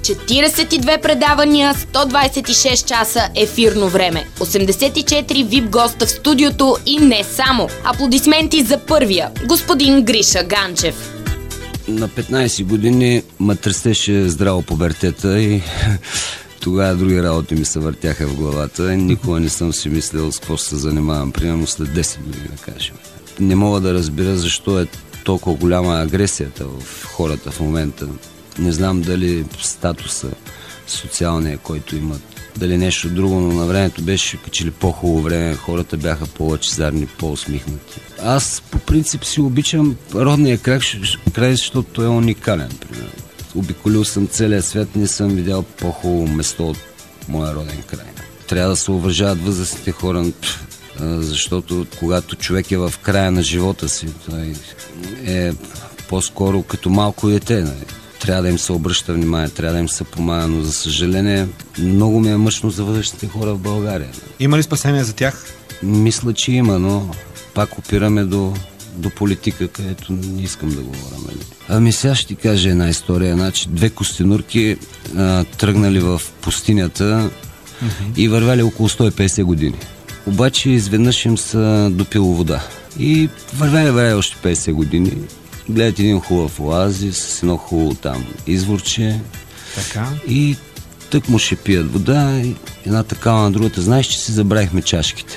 42 предавания, 126 часа ефирно време, 84 VIP госта в студиото и не само. Аплодисменти за първия, господин Гриша Ганчев. На 15 години ме тресеше здраво пубертета и тогава други работи ми се въртяха в главата. Никога не съм си мислил с какво ще се занимавам, примерно след 10 години, да кажем. Не мога да разбера защо е толкова голяма агресията в хората в момента. Не знам дали статуса социалния, който имат, дали нещо друго, но на времето беше че ли по-хубаво време, хората бяха по-лъчезарни, по-усмихнати. Аз по принцип си обичам родния край, защото е уникален, примерно. Обиколил съм целия свят, не съм видял по-хубаво место от моя роден край. Трябва да се уважават възрастните хора, защото когато човек е в края на живота си, той е по-скоро като малко дете, нали? Трябва да им се обръща внимание, трябва да им се помага, но за съжаление много ми е мъчно за възрастните хора в България. Има ли спасение за тях? Мисля, че има, но пак опираме до политика, където не искам да говоря. Ами сега ще ти кажа една история. Значи, две костенурки тръгнали в пустинята и вървяли около 150 години. Обаче изведнъж им са допило вода. И вървяли още 50 години. Гледат един хубав оазис с едно хубаво там изворче. Така. И тък му ще пият вода и една такава на другата. Знаеш, че си забравихме чашките.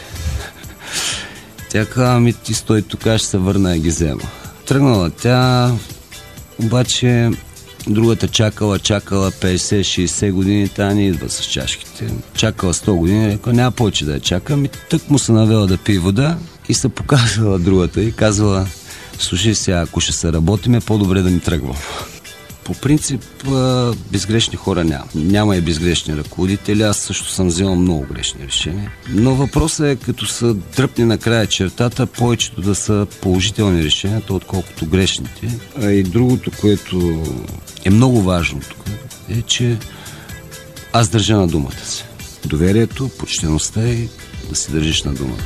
Тя казва, ами ти стой тук, ще се върна и ги взема. Тръгнала тя, обаче другата чакала 50-60 години, тя не идва с чашките. Чакала 100 години, река, няма повече да я чака. Ами тък му се навела да пие вода и се показала другата и казала, слушай сега, ако ще се работим, е по-добре да ни тръгвам. По принцип, безгрешни хора няма. Няма и безгрешни ръководители. Аз също съм взел много грешни решения. Но въпросът е, като са дръпни на края чертата, повечето да са положителни решенията, отколкото грешните. А и другото, което е много важно тук, е, че аз държа на думата си. Доверието, почтеността и да си държиш на думата.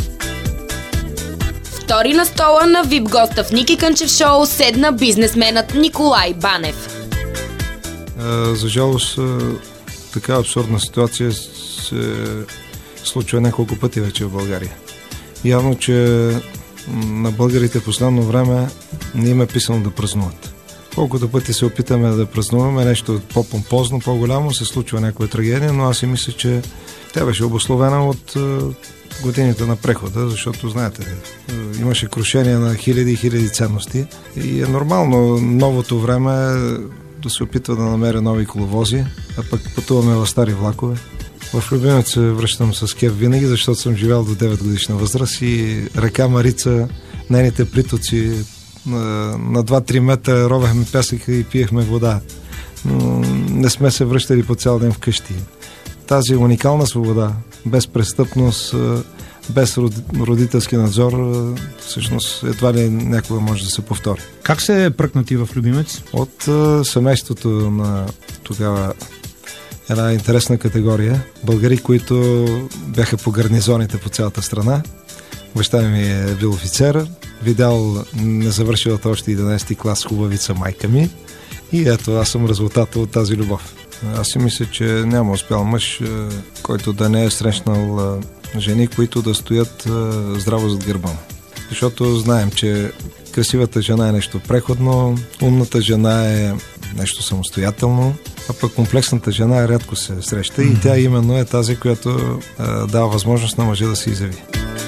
Втори на стола на VIP госта в Ники Кънчев шоу седна бизнесменът Николай Банев. За жалост, така абсурдна ситуация се случва няколко пъти вече в България. Явно, че на българите в последно време не им е писано да празнуват. Колкото пъти се опитаме да празнуваме нещо по-помпозно, по-голямо, се случва някаква трагедия, но аз си мисля, че тя беше обусловена от годините на прехода, защото, знаете, имаше крушение на хиляди и хиляди ценности и е нормално новото време да се опитва да намеря нови коловози, а пък пътуваме в стари влакове. В Любимец се връщам с кеф винаги, защото съм живял до 9 годишна възраст и река Марица, нейните притоци на 2-3 метра ровехме пясък и пиехме вода. Но не сме се връщали по цял ден вкъщи. Тази уникална свобода, без престъпност, без родителски надзор, всъщност едва ли някога може да се повтори. Как се пръкнати в Любимец? От семейството на тогава една интересна категория. Българи, които бяха по гарнизоните по цялата страна. Баща ми е бил офицер, видял незавършилата още 11-ти клас хубавица майка ми и ето аз съм резултата от тази любов. Аз си мисля, че няма успял мъж, който да не е срещнал жени, които да стоят здраво зад гърба. Защото знаем, че красивата жена е нещо преходно, умната жена е нещо самостоятелно, а пък комплексната жена рядко се среща и тя именно е тази, която дава възможност на мъжа да се изяви.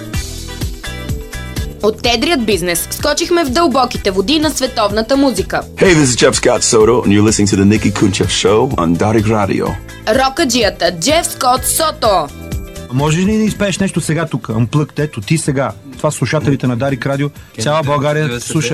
От тедрият бизнес скочихме в дълбоките води на световната музика. Hey, this is Jeff Scott Soto and you're listening to the Nicky Kunchev Show on Дарик Radio. Рокаджията Джеф Скот Сото. Може ли да изпееш нещо сега тук? Unplugged, ето ти сега. Това слушателите на Дарик Радио. Цяла България слуша.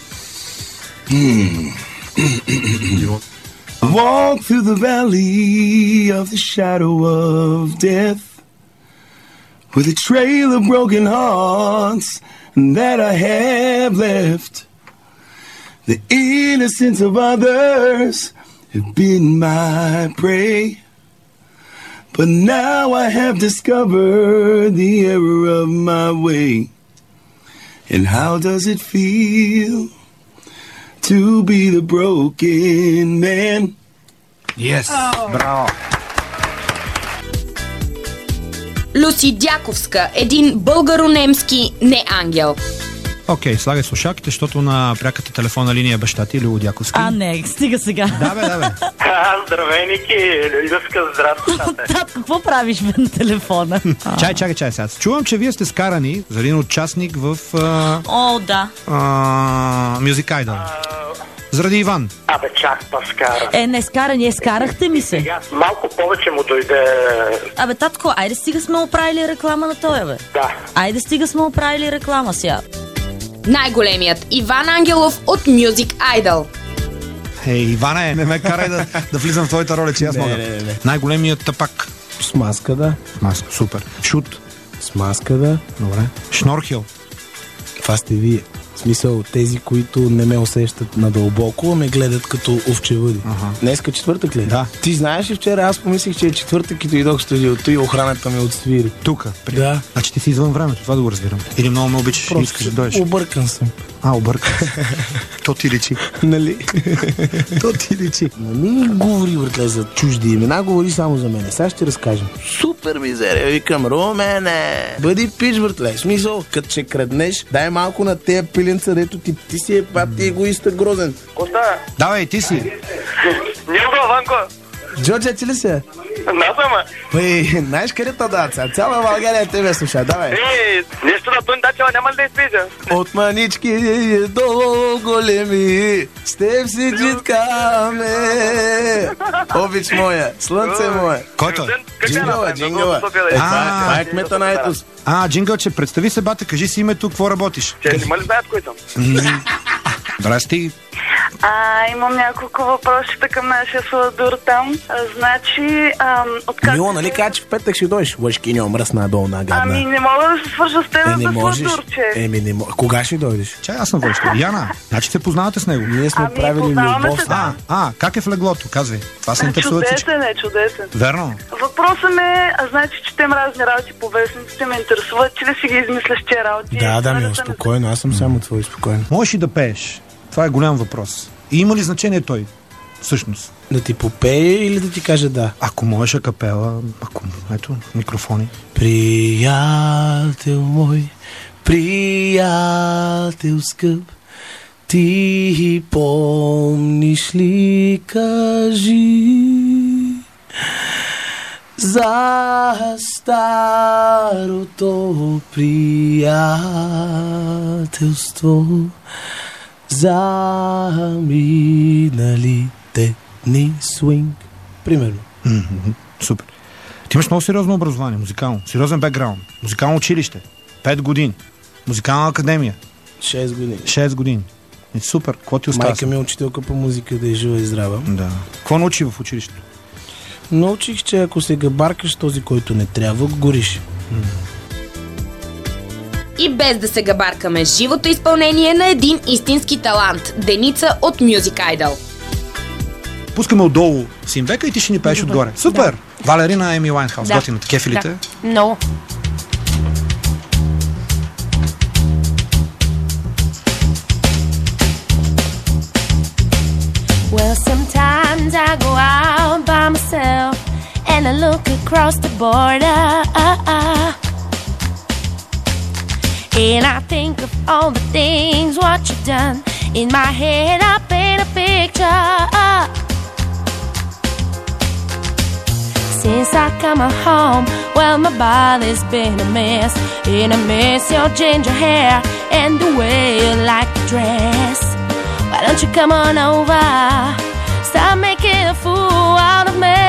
Walk through the valley of the shadow of death with a trail of broken hearts that I have left. The innocence of others have been my prey, but now I have discovered the error of my way. And how does it feel to be the broken man Yes! Браво! Люси Дяковска, един българо-немски неангел. Окей, слагай слушалките, защото на пряката телефонна линия баща ти Любо Дяковски. Не, стига сега. Да бе. Здравей, Ники! Люска, здрасти, тате. Татко, какво правиш бе на телефона? Чай сега. Чувам, че вие сте скарани за един участник в О, да. Music Idol. Заради Иван. Чак па скаран. Не скарани, скарахте ми се. Сега малко повече му дойде... Татко, айде стига сме оправили реклама на тоя, бе. Да. Айде стига сме оправили реклама сега. Най-големият Иван Ангелов от Music Idol. Иване, не ме карай да влизам в твоята роля, че аз мога. Не. Най-големият тъпак. С маска, да. Маска, супер. Шут. С маска, да. Добре. Шнорхел. Това сте вие. В смисъл, тези, които не ме усещат надълбоко, ме гледат като овчевъди. Днеска четвъртък ли? Да. Ти знаеш ли, вчера аз помислих, че е четвъртък и дойдох в студиото и охраната ме отсвири. Тук. Да. Значи ти си извън времето, това да го разбирам. Или много ме обичаш и искаш да дойдеш. Объркан съм. Объркан. То ти личи. Нали? То ти личи. Не ми говори, братле, за чужди имена, говори само за мене. Сега ще разкажем. Супер мизерия, викам, Румене. Бъди пич, братле. В смисъл, като ще краднеш, дай малко на тея пилинца, дето ти си ти егоиста грозен. Коста? Давай, ти си. Нилко, Ванко! Джорджа, ти ли си? Насама! Знаеш къде то да, цяла България тебе слуша, давай. Нещо на Тун Дачева няма ли да изпиша? От манички до големи, с теб си джиткаме. Обич моя, слънце мое. Който? Джингъла. Това е кмета на Етос. Джингълче, представи се, бате, кажи си името, какво работиш? Има ли знаят кои съм? Здрасти. Имам няколко въпросите към нашия Сладур там. Значи, откак... Мила, нали кажа, че в петък ще дойдеш? Лъжкиня, мръсна, долна, гадна. Не мога да се свържа с теб за Сладурче. Не можеш. Кога ще дойдеш? Чай, аз съм водеща. Яна, значи се познавате с него? Ние сме правили любов. Как е в леглото? Казвай. Това се интересува всички. Чудесен. Верно. Въпросът ми значи, четем разни работи по вестниците, ме интересуват, че ли си ги измисляш тия работи? Да, ми спокойно, аз съм само твой спокойно. Можеш и да пееш. Това е голям въпрос. И има ли значение той, всъщност? Да ти попее или да ти каже да? Ако можеш акапела, ето, микрофони. Приятел мой, приятел скъп, ти помниш ли, кажи, за старото приятелство, за миналите ни свинг. Примерно. Супер. Ти имаш много сериозно образование, музикално. Сериозен бекграунд. Музикално училище. 5 години. Музикална академия. 6 години. 6 години. Супер. Какво ти остава? Майка ми е учителка по музика, да е жива и здрава. Да. Какво научи в училището? Научих, че ако се габаркаш този, който не трябва, гориш. И без да се габаркаме, живото изпълнение на един истински талант. Деница от Music Idol. Пускаме отдолу Симбека и ти ще ни пееш отгоре. Супер! Да. Валерина Еми Уайнхаус. Да. Готината. Кефилите? Да. Много. Well, sometimes I go out by myself and I look across the border. And I think of all the things what you've done. In my head I paint a picture. Since I come home, well, my body's been a mess. And I miss your ginger hair and the way you like to dress. Why don't you come on over? Stop making a fool out of me.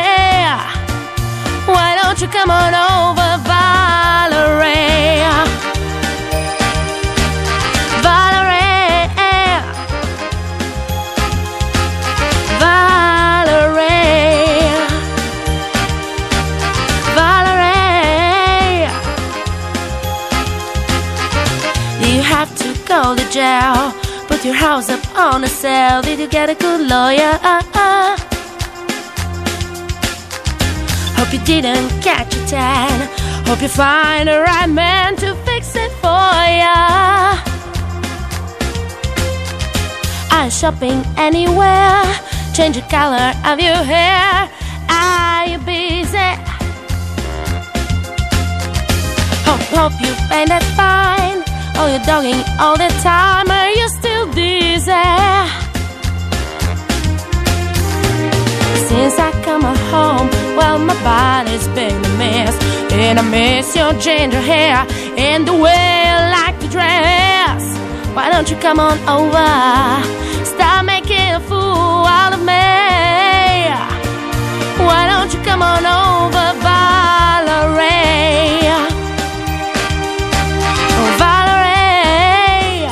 Why don't you come on over, Valerie? Valerie, Valerie, Valerie. You have to go to jail. Put your house up on a sale. Did you get a good lawyer? Hope you didn't catch a tan. Hope you find the right man to fix it for ya. I'm shopping anywhere. change the color of your hair. Are you busy? Hope you find that fine. Oh, you're dogging all the time. Are you still dizzy? Since I come home, well, my body's been a mess. And I miss your ginger hair and the way you like to dress. Why don't you come on over? Stop making a fool out of me. Why don't you come on over, Valerie? Oh, Valerie.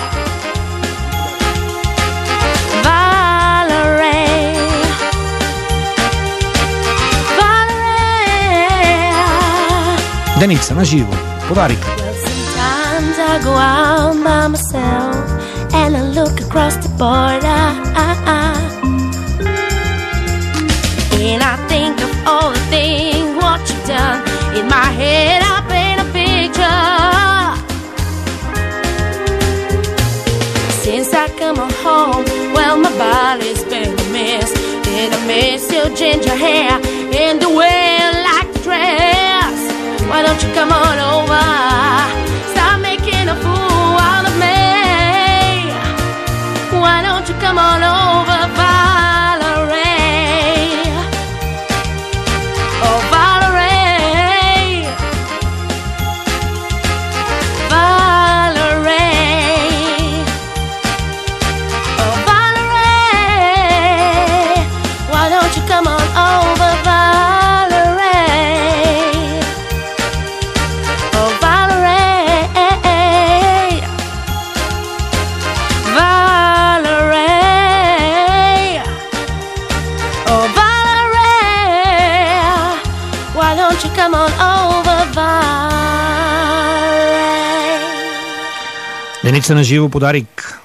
Valerie. Valerie. Деница на живо. Подарик. Sometimes I go out by myself and I look across the border. And I think of all the things what you've done. In my head I paint a picture. Since I come home, well, my body's been a mess. And I miss your ginger hair and the way you like to dress. Why don't you come on over? Stop making a fool out of me. Why don't you come on over, Valerie? Oh, Valerie. Valerie. Oh, Valerie. Why don't you come on over, Valerie? Oh, Valerie. Valerie. Oh, Valerie. Why don't you come on over, Valerie? Деница на живо. Подарик.